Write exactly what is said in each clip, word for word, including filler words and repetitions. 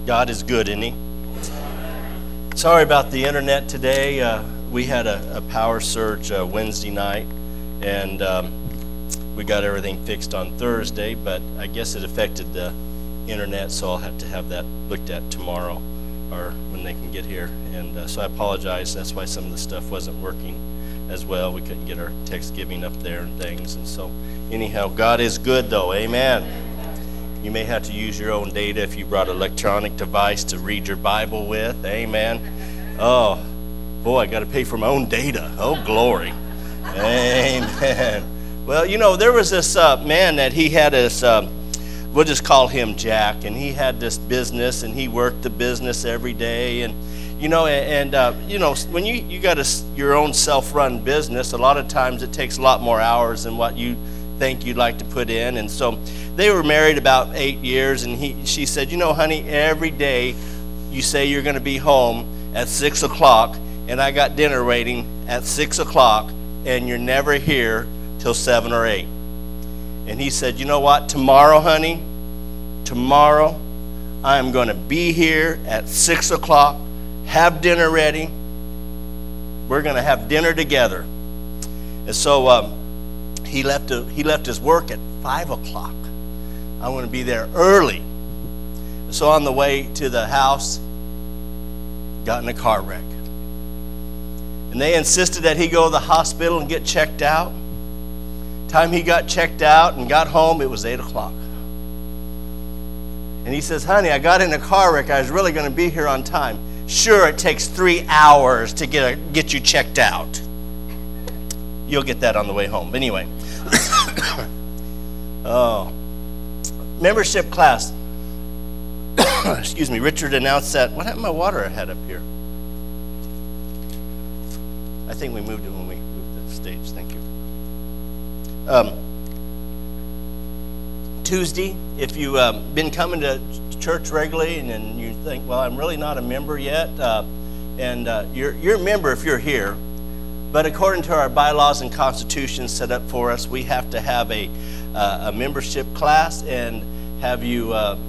God is good, isn't he? Sorry about the internet today. Uh, we had a, a power surge uh, Wednesday night, and um, we got everything fixed on Thursday, but I guess it affected the internet, so I'll have to have that looked at tomorrow or when they can get here. And uh, so I apologize. That's why some of the stuff wasn't working as well. We couldn't get our text giving up there and things. And so anyhow, God is good though. Amen. You may have to use your own data if you brought an electronic device to read your Bible with. Amen. Oh, boy, I got to pay for my own data. Oh, glory. Amen. Well, you know, there was this uh, man that he had this, uh, we'll just call him Jack, and he had this business, and he worked the business every day. And, you know, and, uh, you know, when you, you got a, your own self-run business, a lot of times it takes a lot more hours than what you think you'd like to put in. And so they were married about eight years, and he, she said, you know, honey, every day you say you're going to be home at six o'clock, and I got dinner waiting at six o'clock, and you're never here till seven or eight. And he said, you know what, tomorrow, honey, tomorrow I am going to be here at six o'clock, have dinner ready. We're going to have dinner together. And so um, he left. A, he left his work at five o'clock. I want to be there early. So on the way to the house, got in a car wreck. And they insisted that he go to the hospital and get checked out. Time he got checked out and got home, it was eight o'clock. And he says, honey, I got in a car wreck. I was really going to be here on time. Sure, it takes three hours to get, a, get you checked out. You'll get that on the way home. But anyway. Oh. Membership class. Excuse me, Richard announced that. What happened to my water I had up here? I think we moved it when we moved the stage. Thank you. Um, Tuesday, if you've um, been coming to church regularly and, and you think, well, I'm really not a member yet, uh, and uh, you're, you're a member if you're here, but according to our bylaws and constitution set up for us, we have to have a, uh, a membership class and have you uh,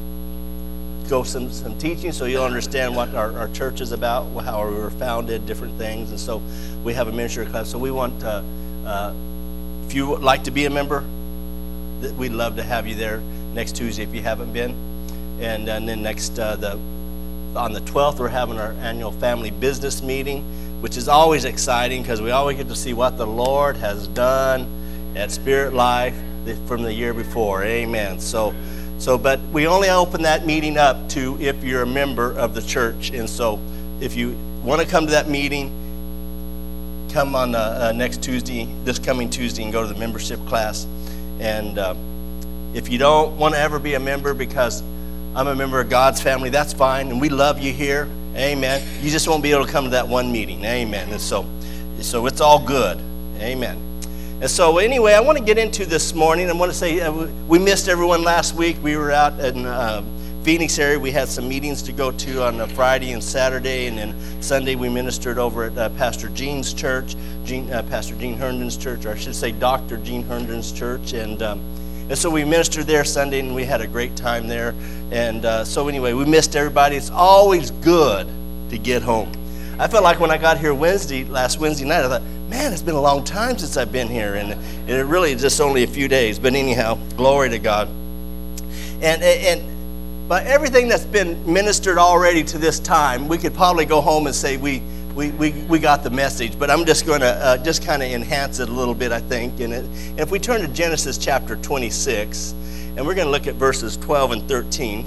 go some, some teaching so you'll understand what our, our church is about, how we were founded, different things. And so we have a ministry class. So we want, uh, uh, if you would like to be a member, we'd love to have you there next Tuesday if you haven't been. And, and then next, uh, the on the twelfth, we're having our annual family business meeting, which is always exciting because we always get to see what the Lord has done at Spirit Life from the year before. Amen. So, so, but we only open that meeting up to if you're a member of the church. And so if you want to come to that meeting, come on uh, uh, next Tuesday, this coming Tuesday, and go to the membership class. And uh, if you don't want to ever be a member because I'm a member of God's family, that's fine. And we love you here. Amen. You just won't be able to come to that one meeting. Amen. And so, so it's all good. Amen. And so anyway, I want to get into this morning. I want to say uh, we missed everyone last week. We were out in uh, Phoenix area. We had some meetings to go to on a Friday and Saturday, and then Sunday we ministered over at uh, Pastor Gene's church, Gene, uh, Pastor Gene Herndon's church, or I should say Doctor Gene Herndon's church. And um, and so we ministered there Sunday, and we had a great time there. And uh, so anyway, we missed everybody. It's always good to get home. I felt like when I got here Wednesday, last Wednesday night, I thought, man, it's been a long time since I've been here. And it really is just only a few days. But anyhow, glory to God. And and by everything that's been ministered already to this time, we could probably go home and say we we we, we got the message. But I'm just going to uh, just kind of enhance it a little bit, I think. And, it, and if we turn to Genesis chapter twenty-six, and we're going to look at verses twelve and thirteen.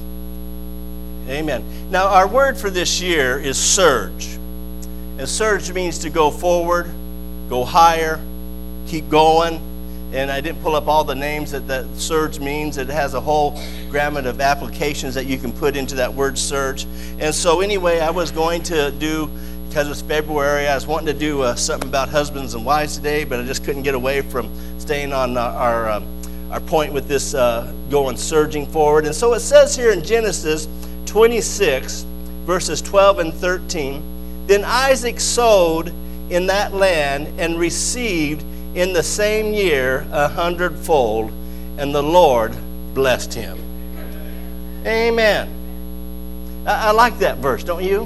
Amen. Now, our word for this year is surge. And surge means to go forward, go higher, keep going. And I didn't pull up all the names that that surge means. It has a whole gamut of applications that you can put into that word surge. And so anyway, I was going to do, because it's February, I was wanting to do uh, something about husbands and wives today, but I just couldn't get away from staying on uh, our, uh, our point with this uh, going surging forward. And so it says here in Genesis twenty-six, verses twelve and thirteen, then Isaac sowed in that land and received in the same year a hundredfold, and the Lord blessed him. Amen. I, I like that verse, don't you?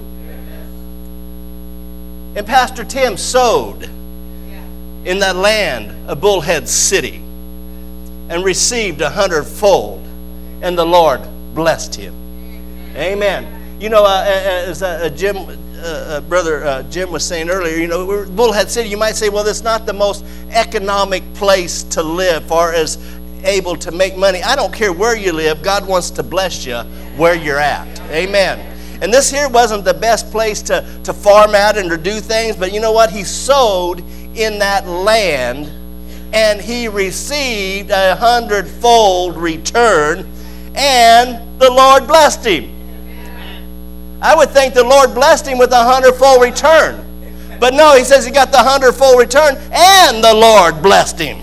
And Pastor Tim sowed in that land of Bullhead City and received a hundredfold, and the Lord blessed him. Amen. You know, uh, as uh, Jim, uh, uh, brother uh, Jim was saying earlier, you know, we're Bullhead City. You might say, well, it's not the most economic place to live, or as able to make money. I don't care where you live. God wants to bless you where you're at. Amen. And this here wasn't the best place to, to farm out and to do things, but you know what? He sowed in that land, and he received a hundredfold return, and the Lord blessed him. I would think the Lord blessed him with a hundredfold return. But no, he says he got the hundredfold return, and the Lord blessed him.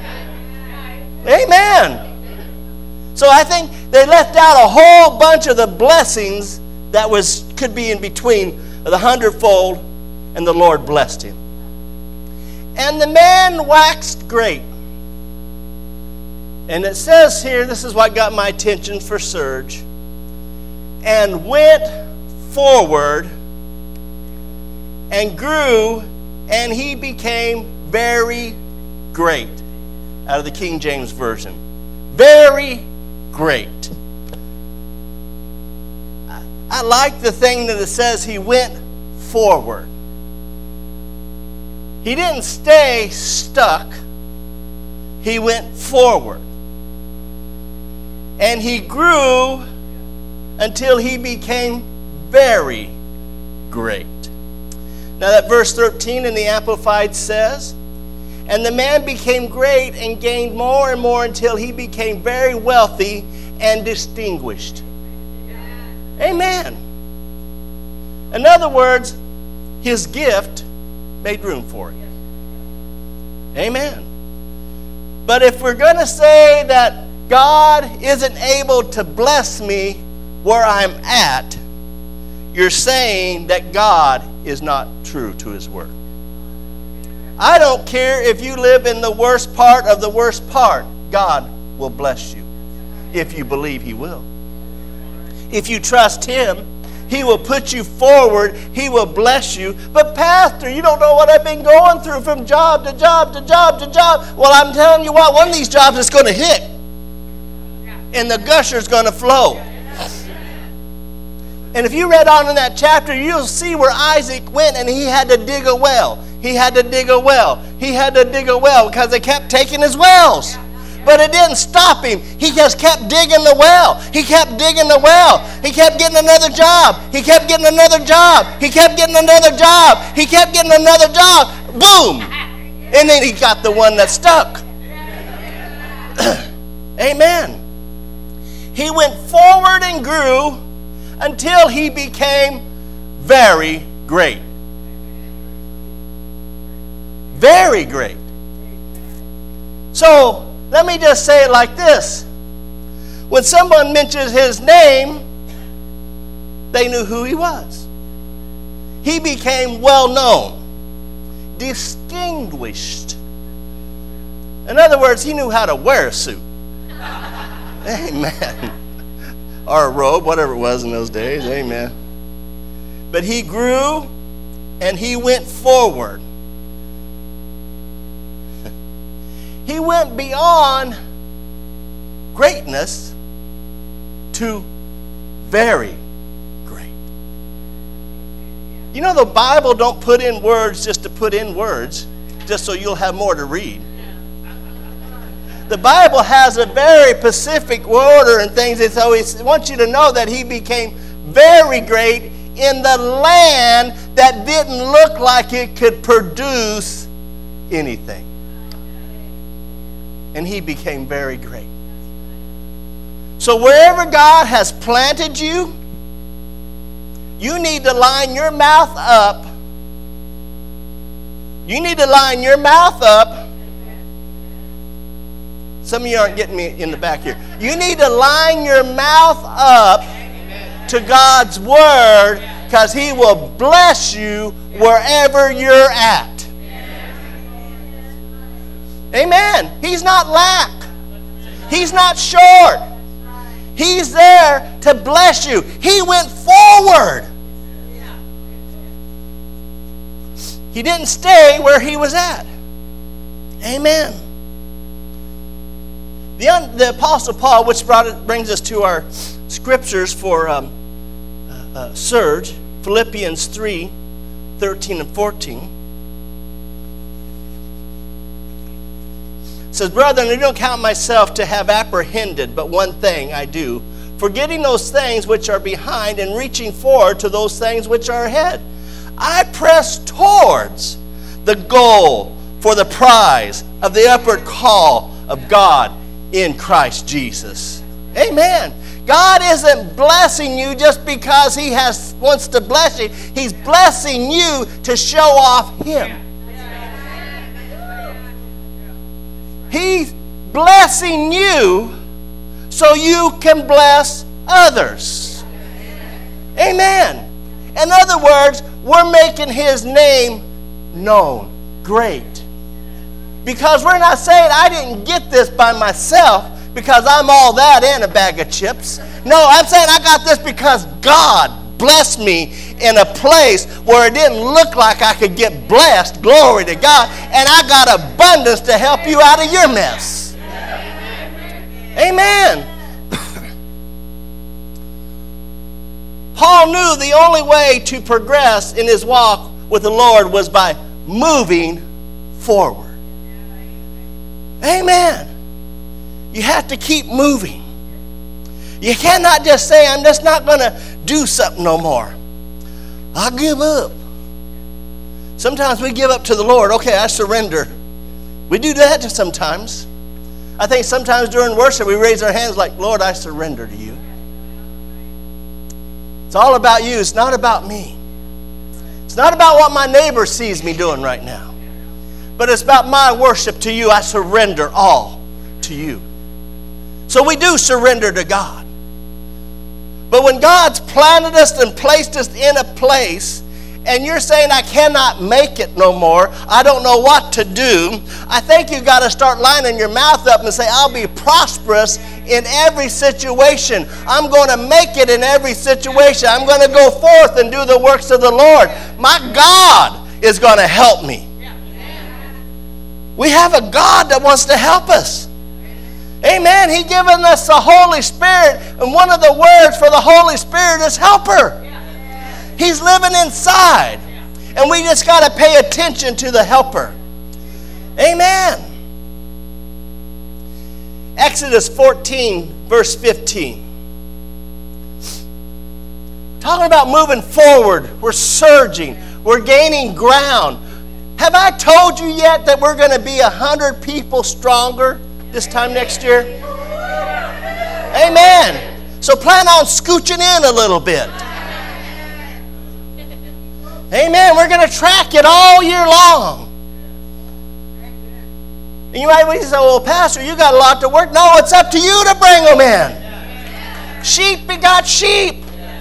Amen. So I think they left out a whole bunch of the blessings that was could be in between the hundredfold and the Lord blessed him. And the man waxed great. And it says here, this is what got my attention for Serge, and went forward and grew, and he became very great. Out of the King James Version. Very great. I, I like the thing that it says he went forward. He didn't stay stuck. He went forward. And he grew until he became very great. Now that verse thirteen in the Amplified says, and the man became great and gained more and more until he became very wealthy and distinguished. Amen. In other words, his gift made room for it. Amen. But if we're going to say that God isn't able to bless me where I'm at, you're saying that God is not true to his word. I don't care if you live in the worst part of the worst part. God will bless you if you believe he will. If you trust him, he will put you forward. He will bless you. But Pastor, you don't know what I've been going through from job to job to job to job. Well, I'm telling you what, one of these jobs is going to hit. And the gusher is going to flow. And if you read on in that chapter, you'll see where Isaac went and he had to dig a well. He had to dig a well. He had to dig a well because they kept taking his wells. But it didn't stop him. He just kept digging the well. He kept digging the well. He kept getting another job. He kept getting another job. He kept getting another job. He kept getting another job. Boom! And then he got the one that stuck. Amen. He went forward and grew until he became very great. Very great. So, let me just say it like this. When someone mentioned his name, they knew who he was. He became well known, distinguished. In other words, he knew how to wear a suit. Amen. Or a robe, whatever it was in those days. Amen. But he grew and he went forward. He went beyond greatness to very great. You know, the Bible don't put in words just to put in words, just so you'll have more to read. The Bible has a very specific order and things, and so it wants you to know that he became very great in the land that didn't look like it could produce anything. And he became very great. So wherever God has planted you, you need to line your mouth up. You need to line your mouth up. Some of you aren't getting me in the back here. You need to line your mouth up to God's word, because he will bless you wherever you're at. Amen. He's not lack. He's not short. He's there to bless you. He went forward. He didn't stay where he was at. Amen. The, un, the Apostle Paul, which brought it, brings us to our scriptures for um, uh, uh, Surge, Philippians three, thirteen and fourteen. It says, "Brethren, I don't count myself to have apprehended, but one thing I do, forgetting those things which are behind and reaching forward to those things which are ahead. I press towards the goal for the prize of the upward call of God in Christ Jesus." Amen. God isn't blessing you just because He has wants to bless you. He's blessing you to show off Him. He's blessing you so you can bless others. Amen. In other words, we're making His name known, great. Because we're not saying, I didn't get this by myself because I'm all that and a bag of chips. No, I'm saying I got this because God blessed me in a place where it didn't look like I could get blessed. Glory to God. And I got abundance to help you out of your mess. Amen. Paul knew the only way to progress in his walk with the Lord was by moving forward. Amen. You have to keep moving. You cannot just say, I'm just not going to do something no more. I'll give up. Sometimes we give up to the Lord. Okay, I surrender. We do that sometimes. I think sometimes during worship we raise our hands like, Lord, I surrender to you. It's all about you. It's not about me. It's not about what my neighbor sees me doing right now. But it's about my worship to you. I surrender all to you. So we do surrender to God. But when God's planted us and placed us in a place, and you're saying, I cannot make it no more, I don't know what to do, I think you've got to start lining your mouth up and say, I'll be prosperous in every situation. I'm going to make it in every situation. I'm going to go forth and do the works of the Lord. My God is going to help me. We have a God that wants to help us. Amen. He's given us the Holy Spirit, and one of the words for the Holy Spirit is helper. He's living inside, and we just got to pay attention to the helper. Amen. Exodus fourteen, verse fifteen. Talking about moving forward. We're surging. We're gaining ground. Have I told you yet that we're going to be a hundred people stronger this time next year? Amen. So plan on scooching in a little bit. Amen. We're going to track it all year long. And you might say, well, Pastor, you got a lot to work. No, it's up to you to bring them in. Sheep begot sheep.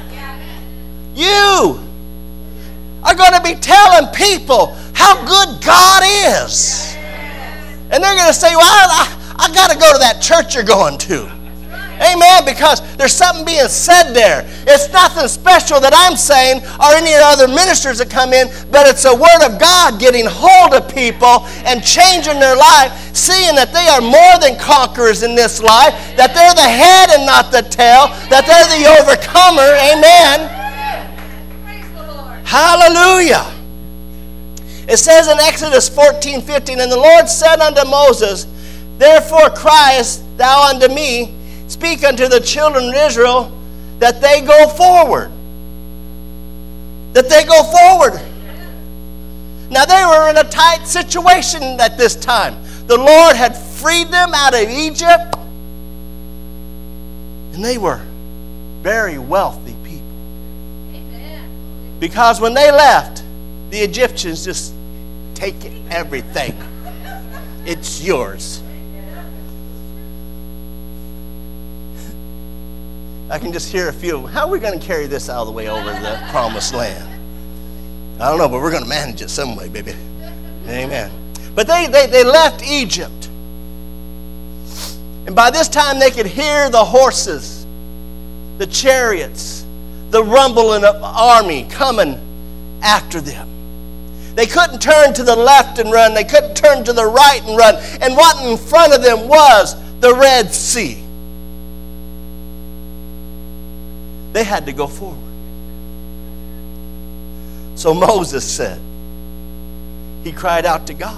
You are going to be telling people how good God is. And they're going to say, well, I, I, I got to go to that church you're going to. Amen, because there's something being said there. It's nothing special that I'm saying or any other ministers that come in, but it's a word of God getting hold of people and changing their life, seeing that they are more than conquerors in this life, that they're the head and not the tail, that they're the overcomer. Amen. Praise the Lord. Hallelujah. It says in Exodus fourteen fifteen, and the Lord said unto Moses, therefore criest thou unto me, speak unto the children of Israel that they go forward. That they go forward. Now they were in a tight situation at this time. The Lord had freed them out of Egypt. And they were very wealthy people. Amen. Because when they left, the Egyptians just take everything. It's yours. I can just hear a few of them. How are we going to carry this all the way over to the promised land? I don't know, but we're going to manage it some way, baby. Amen. But they, they, they left Egypt. And by this time, they could hear the horses the chariots, the rumbling of army coming after them. They couldn't turn to the left and run. They couldn't turn to the right and run. And what in front of them was the Red Sea. They had to go forward. So Moses said, he cried out to God.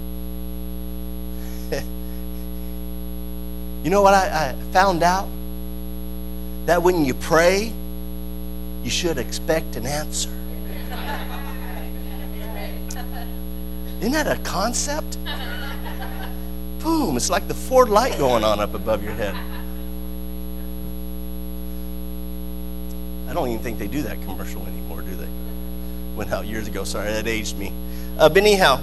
You know what I, I found out? That when you pray, you should expect an answer. Isn't that a concept? Boom, it's like the Ford light going on up above your head. I don't even think they do that commercial anymore, do they? Went out years ago, sorry, that aged me. Uh, but anyhow,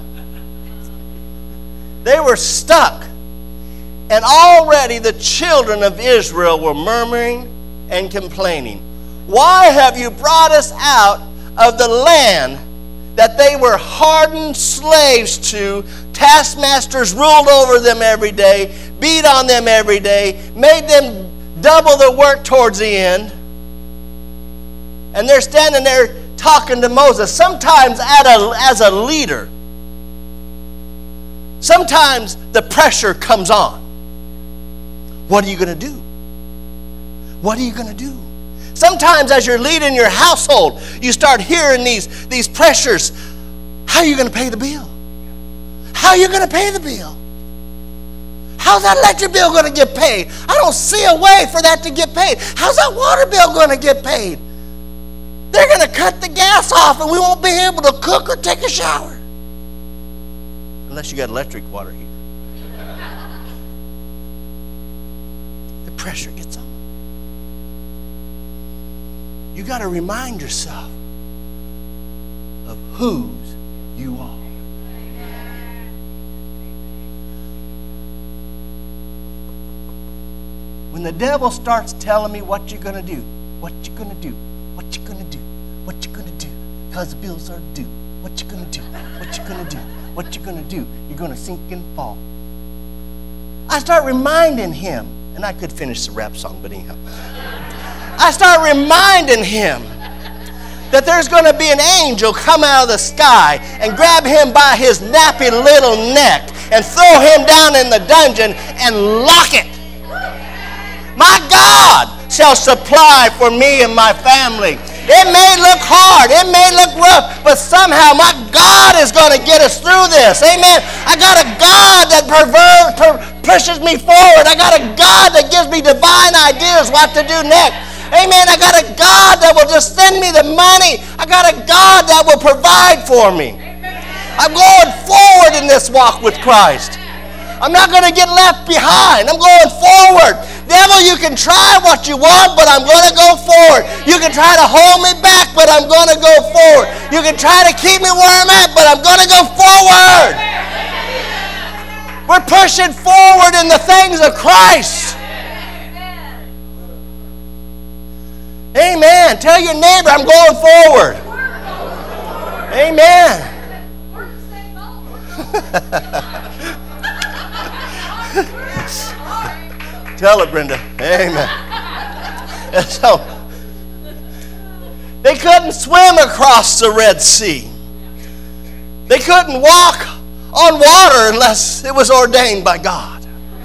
they were stuck. And already the children of Israel were murmuring and complaining. Why have you brought us out of the land that they were hardened slaves to? Taskmasters ruled over them every day, beat on them every day, made them double the work towards the end. And they're standing there talking to Moses, sometimes at a, as a leader. Sometimes the pressure comes on. What are you going to do? What are you going to do? Sometimes as you're leading your household, you start hearing these, these pressures. How are you going to pay the bill? How are you going to pay the bill? How's that electric bill going to get paid? I don't see a way for that to get paid. How's that water bill going to get paid? They're going to cut the gas off and we won't be able to cook or take a shower. Unless you got electric water heater. The pressure gets on. You got to remind yourself of whose you are. When the devil starts telling me what you're going to do, what you're going to do, what you're going to do, what you're going to do, because the bills are due, what you're going to do, what you're going to do, what you're going to do, you're going to sink and fall. I start reminding him, and I could finish the rap song, but anyhow. I start reminding him that there's going to be an angel come out of the sky and grab him by his nappy little neck and throw him down in the dungeon and lock it. My God shall supply for me and my family. It may look hard, it may look rough, but somehow my God is going to get us through this. Amen. I got a God that perver- per- pushes me forward. I got a God that gives me divine ideas what to do next. Amen. I got a God that will just send me the money. I got a God that will provide for me. I'm going forward in this walk with Christ. I'm not going to get left behind. I'm going forward. Devil, you can try what you want, but I'm going to go forward. You can try to hold me back, but I'm going to go forward. You can try to keep me where I'm at, but I'm going to go forward. We're pushing forward in the things of Christ. Amen. Tell your neighbor, I'm going forward. Amen. Tell it, Brenda. Amen. And so, they couldn't swim across the Red Sea. They couldn't walk on water unless it was ordained by God.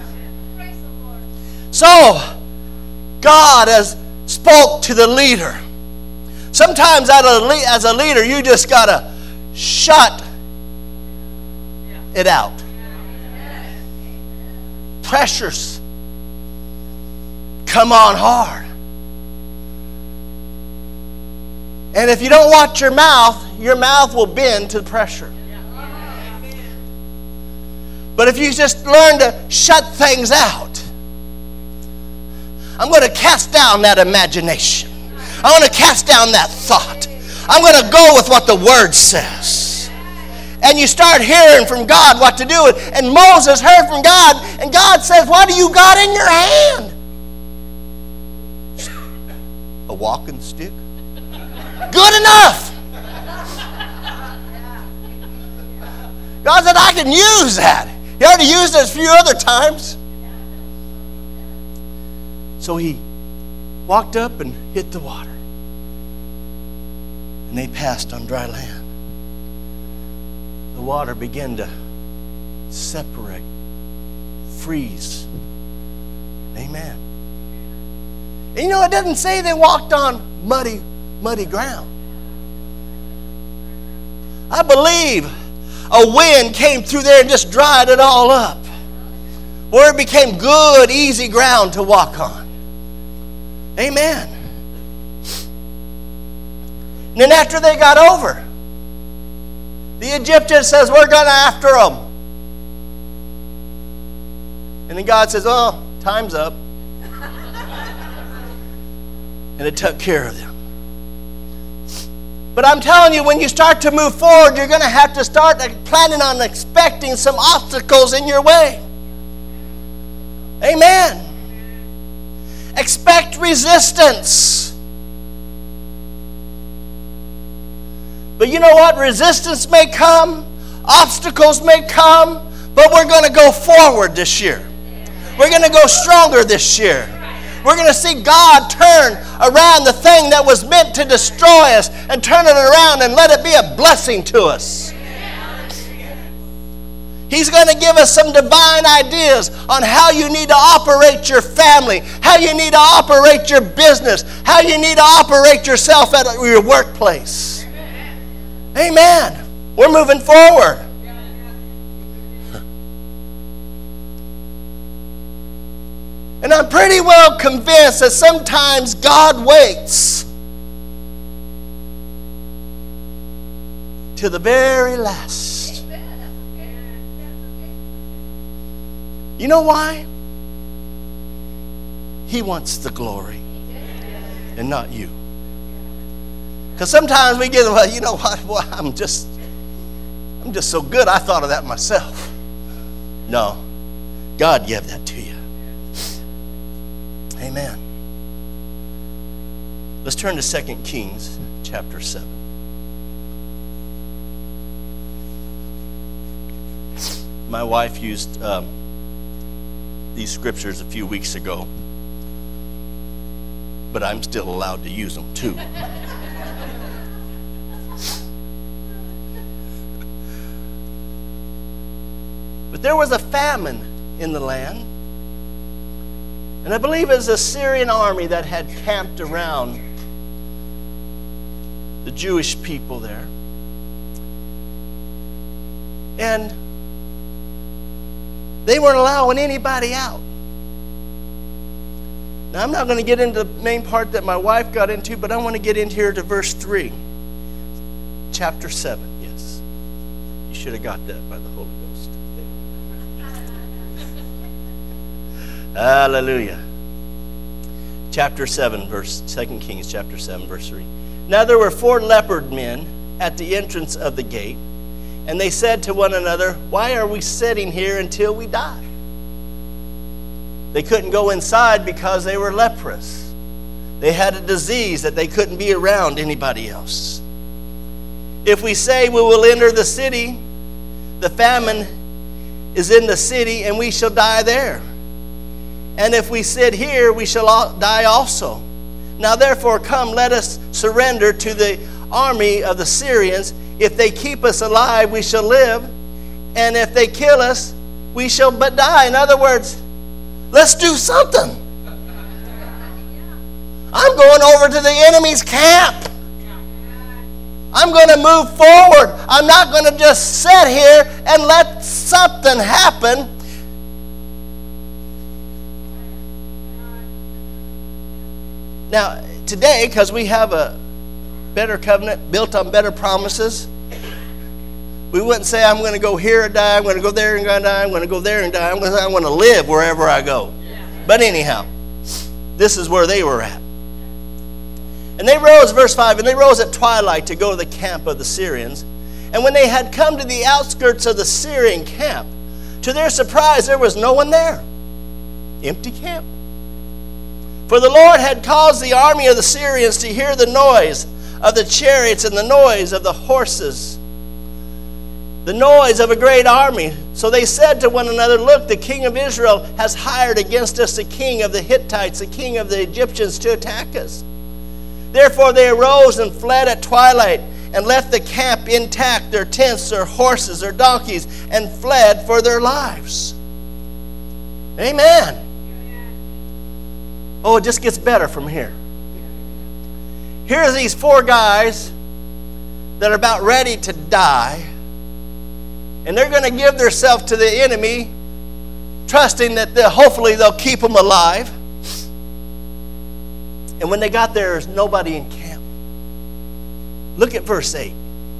So, God has spoke to the leader. Sometimes as a leader, you just got to shut it out. Pressures come on hard. And if you don't watch your mouth, your mouth will bend to pressure. But if you just learn to shut things out, I'm going to cast down that imagination. I'm going to cast down that thought. I'm going to go with what the Word says. And you start hearing from God what to do. And Moses heard from God, and God says, what do you got in your hand? A walking stick? Good enough. God said, I can use that. He already used it a few other times. So he walked up and hit the water. And they passed on dry land. The water began to separate, freeze. Amen. And you know, it doesn't say they walked on muddy, muddy ground. I believe a wind came through there and just dried it all up, where it became good, easy ground to walk on. Amen. And then after they got over, the Egyptian says, we're going after them. And then God says, oh, time's up. And it took care of them. But I'm telling you, when you start to move forward, you're going to have to start planning on expecting some obstacles in your way. Amen. Expect resistance. But you know what? Resistance may come, obstacles may come, but we're going to go forward this year. We're going to go stronger this year. We're going to see God turn around the thing that was meant to destroy us and turn it around and let it be a blessing to us. He's going to give us some divine ideas on how you need to operate your family, how you need to operate your business, how you need to operate yourself at your workplace. Amen. We're moving forward. And I'm pretty well convinced that sometimes God waits to the very last. You know why? He wants the glory and not you. Because sometimes we get, well, you know what? Well, I'm just, I'm just so good. I thought of that myself. No, God gave that to you. Amen. Let's turn to Second Kings chapter seven. My wife used um, these scriptures a few weeks ago, but I'm still allowed to use them too. But there was a famine in the land. And I believe it was a Syrian army that had camped around the Jewish people there. And they weren't allowing anybody out. Now, I'm not going to get into the main part that my wife got into, but I want to get into here to verse three. Chapter seven, yes. You should have got that by the Holy Ghost. Hallelujah. Chapter seven, verse, Second Kings chapter seven, verse three. Now there were four leopard men at the entrance of the gate, and they said to one another, why are we sitting here until we die? They couldn't go inside because they were leprous. They had a disease that they couldn't be around anybody else. If we say we will enter the city, the famine is in the city, and we shall die there. And if we sit here, we shall die also. Now therefore come, let us surrender to the army of the Syrians. If they keep us alive, we shall live. And if they kill us, we shall but die. In other words, let's do something. I'm going over to the enemy's camp. I'm going to move forward. I'm not going to just sit here and let something happen. Now, today, because we have a better covenant built on better promises, we wouldn't say, I'm going to go here and die, I'm going to go there and die, I'm going to go there and die, I'm going to, I'm going to live wherever I go. But anyhow, this is where they were at. And they rose, verse five, and they rose at twilight to go to the camp of the Syrians. And when they had come to the outskirts of the Syrian camp, to their surprise, there was no one there. Empty camp. For the Lord had caused the army of the Syrians to hear the noise of the chariots and the noise of the horses. the noise of a great army. So they said to one another, look, the king of Israel has hired against us the king of the Hittites, the king of the Egyptians, to attack us. Therefore they arose and fled at twilight and left the camp intact, their tents, their horses, their donkeys, and fled for their lives. Amen. Oh, it just gets better from here. Here are these four guys that are about ready to die. And they're going to give themselves to the enemy, trusting that they'll, hopefully they'll keep them alive. And when they got there, there's nobody in camp. Look at verse eight.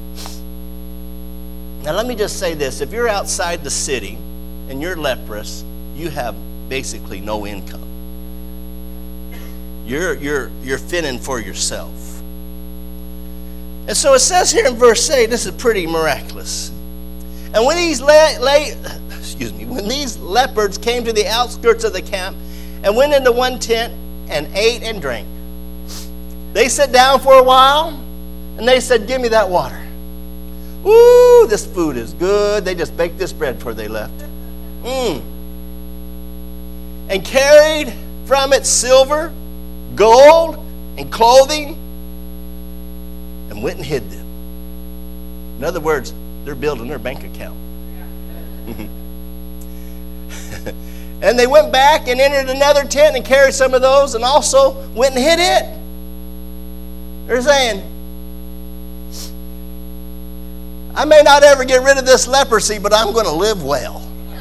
Now let me just say this. If you're outside the city and you're leprous, you have basically no income. You're, you're, you're fending for yourself. And so it says here in verse eight, this is pretty miraculous. And when these la- la- excuse me, when these leopards came to the outskirts of the camp and went into one tent and ate and drank, they sat down for a while and they said, give me that water. Ooh, this food is good. They just baked this bread before they left. Mmm. And carried from it silver, gold, and clothing, and went and hid them. In other words, they're building their bank account. And they went back and entered another tent and carried some of those and also went and hid it. They're saying, I may not ever get rid of this leprosy, but I'm going to live well.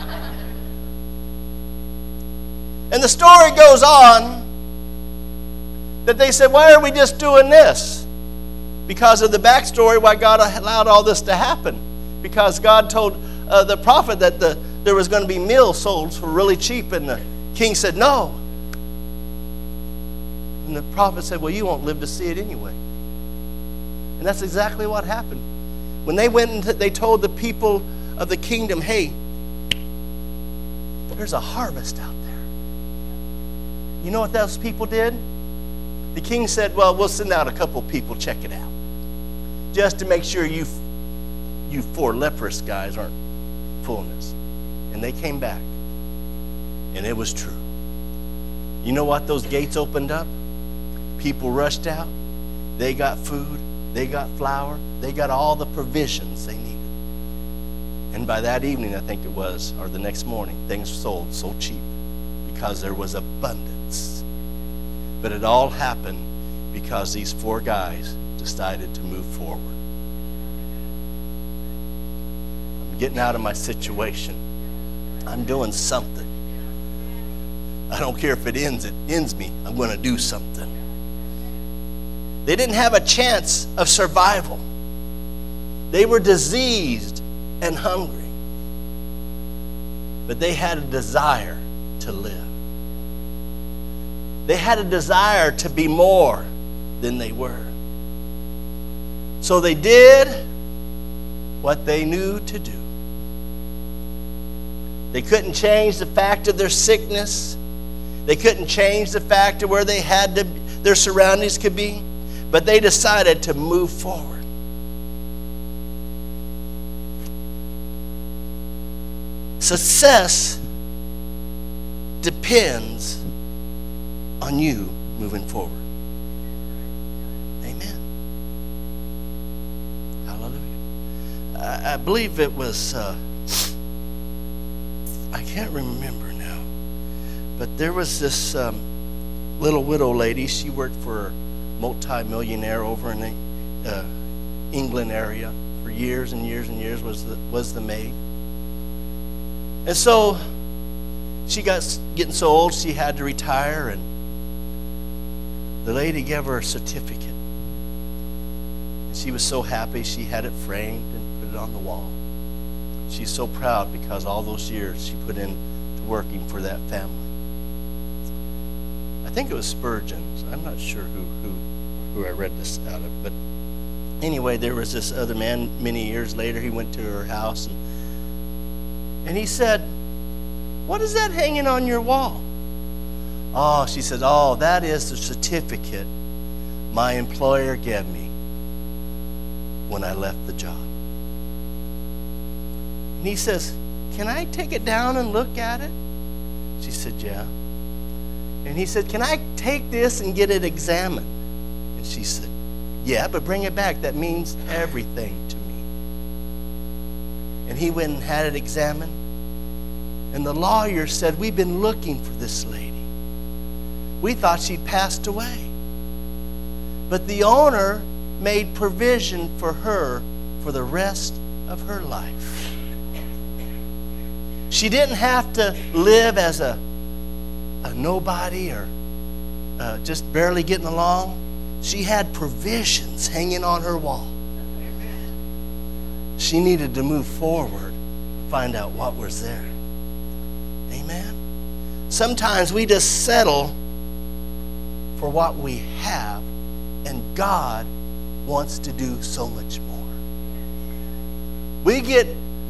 And the story goes on that they said, why are we just doing this? Because of the backstory why God allowed all this to happen. Because God told uh, the prophet that the, there was going to be meal sold for really cheap, and the king said no. And the prophet said, well, you won't live to see it anyway. And that's exactly what happened. When they went and they told the people of the kingdom, hey, there's a harvest out there. You know what those people did? The king said, well, we'll send out a couple people, check it out. Just to make sure you you four leprous guys aren't fooling us. And they came back. And it was true. You know what? Those gates opened up. People rushed out. They got food. They got flour. They got all the provisions they needed. And by that evening, I think it was, or the next morning, things sold so cheap because there was abundance. But it all happened because these four guys decided to move forward. I'm getting out of my situation. I'm doing something. I don't care if it ends, it ends me. I'm going to do something. They didn't have a chance of survival. They were diseased and hungry. But they had a desire to live. They had a desire to be more than they were. So they did what they knew to do. They couldn't change the fact of their sickness. They couldn't change the fact of where they had to, their surroundings could be. But they decided to move forward. Success depends on you moving forward. Amen. Hallelujah. I, I believe it was, uh, I can't remember now, but there was this um, little widow lady. She worked for a multi-millionaire over in the uh, England area for years and years and years, was the, was the maid. And so she got getting so old she had to retire, and the lady gave her a certificate. And she was so happy she had it framed and put it on the wall. She's so proud because all those years she put into working for that family. I think it was Spurgeon. I'm not sure who, who, who I read this out of. But anyway, there was this other man many years later. He went to her house and And he said, what is that hanging on your wall? Oh, she said, oh, that is the certificate my employer gave me when I left the job. And he says, can I take it down and look at it? She said, yeah. And he said, can I take this and get it examined? And she said, yeah, but bring it back. That means everything to me. And he went and had it examined. And the lawyer said, we've been looking for this lady. We thought she'd passed away. But the owner made provision for her for the rest of her life. She didn't have to live as a, a nobody or uh, just barely getting along. She had provisions hanging on her wall. She needed to move forward, find out what was there. Amen. Sometimes we just settle for what we have, and God wants to do so much more. We get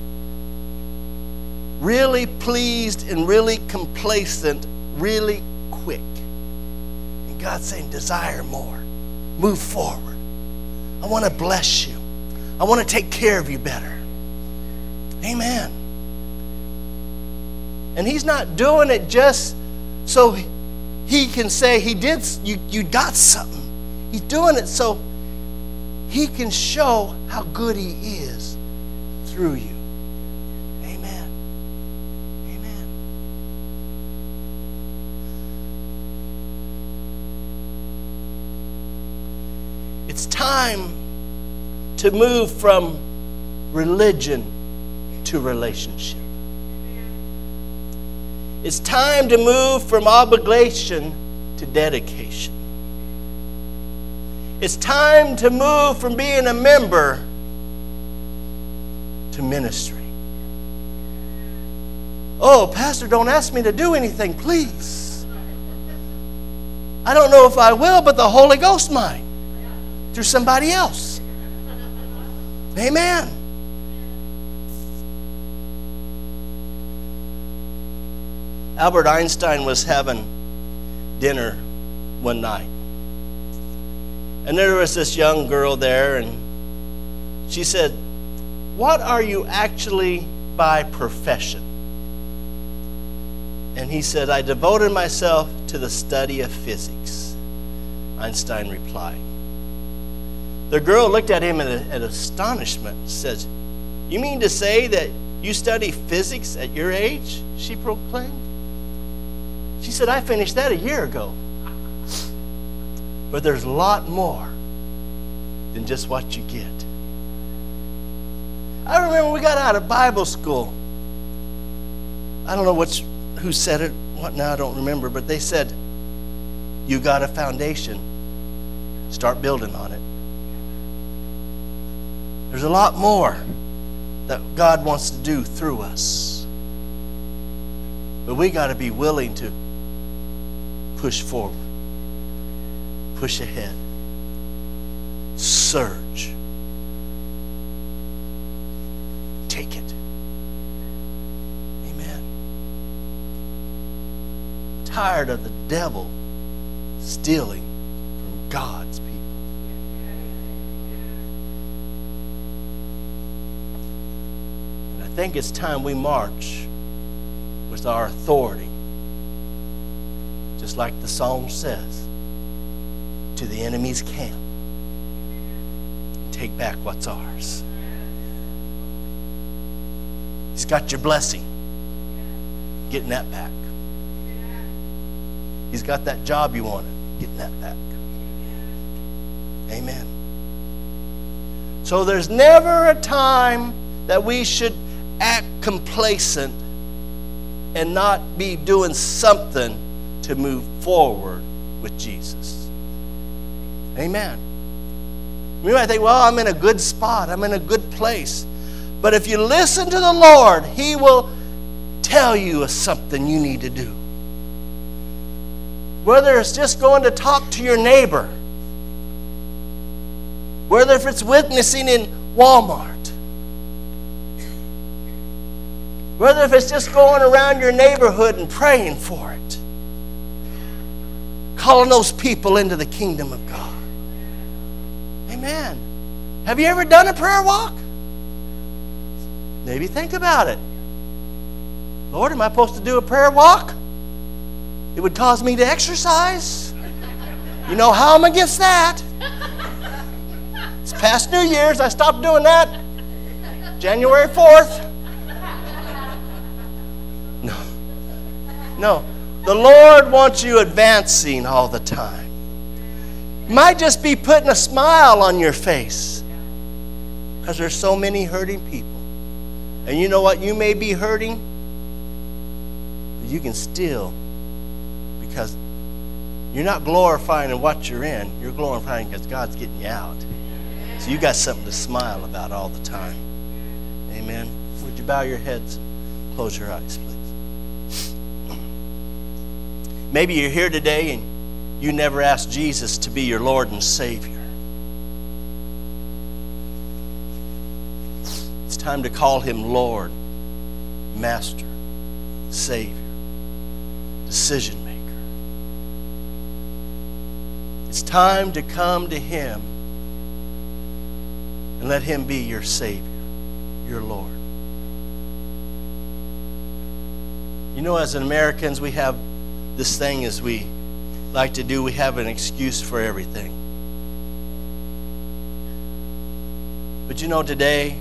really pleased and really complacent really quick. And God's saying, desire more. Move forward. I want to bless you. I want to take care of you better. Amen. And he's not doing it just so he can say he did, you, you got something. He's doing it so he can show how good he is through you. Amen. Amen. It's time to move from religion to relationship. It's time to move from obligation to dedication. It's time to move from being a member to ministry. Oh, Pastor, don't ask me to do anything, please. I don't know if I will, but the Holy Ghost might, through somebody else. Amen. Albert Einstein was having dinner one night. And there was this young girl there, and she said, what are you actually by profession? And he said, I devoted myself to the study of physics. Einstein replied. The girl looked at him in, in astonishment and says, you mean to say that you study physics at your age? She proclaimed. She said, I finished that a year ago. But there's a lot more than just what you get. I remember we got out of Bible school. I don't know which, who said it, what now, I don't remember, but they said, you got a foundation, start building on it. There's a lot more that God wants to do through us. But we got to be willing to push forward. Push ahead. Surge. Take it. Amen. Tired of the devil stealing from God's people. And I think it's time we march with our authority, just like the song says, to the enemy's camp and take back what's ours. He's got your blessing, getting that back. He's got that job you wanted, getting that back. Amen. So there's never a time that we should act complacent and not be doing something to move forward with Jesus. Amen. You might think, well, I'm in a good spot. I'm in a good place. But if you listen to the Lord, He will tell you something you need to do. Whether it's just going to talk to your neighbor, whether if it's witnessing in Walmart, whether if it's just going around your neighborhood and praying for it, calling those people into the kingdom of God. Amen. Have you ever done a prayer walk? Maybe think about it. Lord, am I supposed to do a prayer walk? It would cause me to exercise. You know how I'm against that. This past New Year's, I stopped doing that. January fourth. No. No. The Lord wants you advancing all the time. Might just be putting a smile on your face because there's so many hurting people. And you know what? You may be hurting, but you can still, because you're not glorifying in what you're in. You're glorifying because God's getting you out. So you got something to smile about all the time. Amen. Would you bow your heads and close your eyes, please? Maybe you're here today and you never asked Jesus to be your Lord and Savior. It's time to call him Lord, Master, Savior, decision maker. It's time to come to him and let him be your Savior, your Lord. You know, as Americans, we have this thing as we like to do, we have an excuse for everything. But you know, today,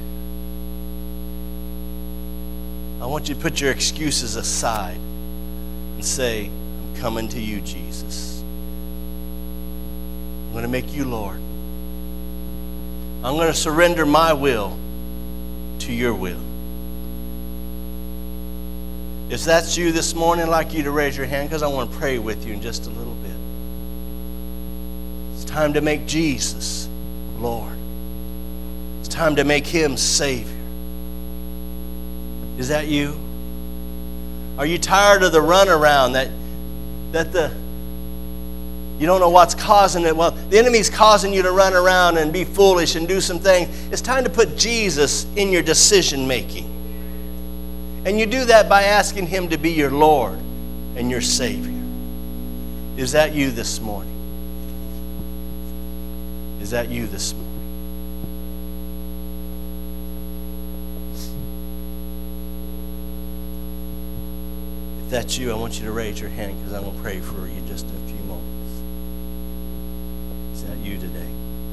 I want you to put your excuses aside and say, I'm coming to you, Jesus. I'm going to make you Lord. I'm going to surrender my will to your will. If that's you this morning, I'd like you to raise your hand because I want to pray with you in just a little bit. It's time to make Jesus Lord. It's time to make him Savior. Is that you? Are you tired of the runaround that that the you don't know what's causing it? Well, the enemy's causing you to run around and be foolish and do some things. It's time to put Jesus in your decision making. And you do that by asking him to be your Lord and your Savior. Is that you this morning? Is that you this morning? If that's you, I want you to raise your hand because I'm going to pray for you just in a few moments. Is that you today?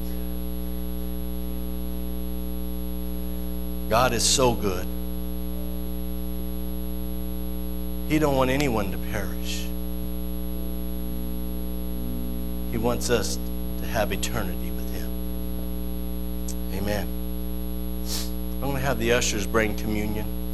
God is so good. He don't want anyone to perish. He wants us to have eternity with him. Amen. I'm going to have the ushers bring communion.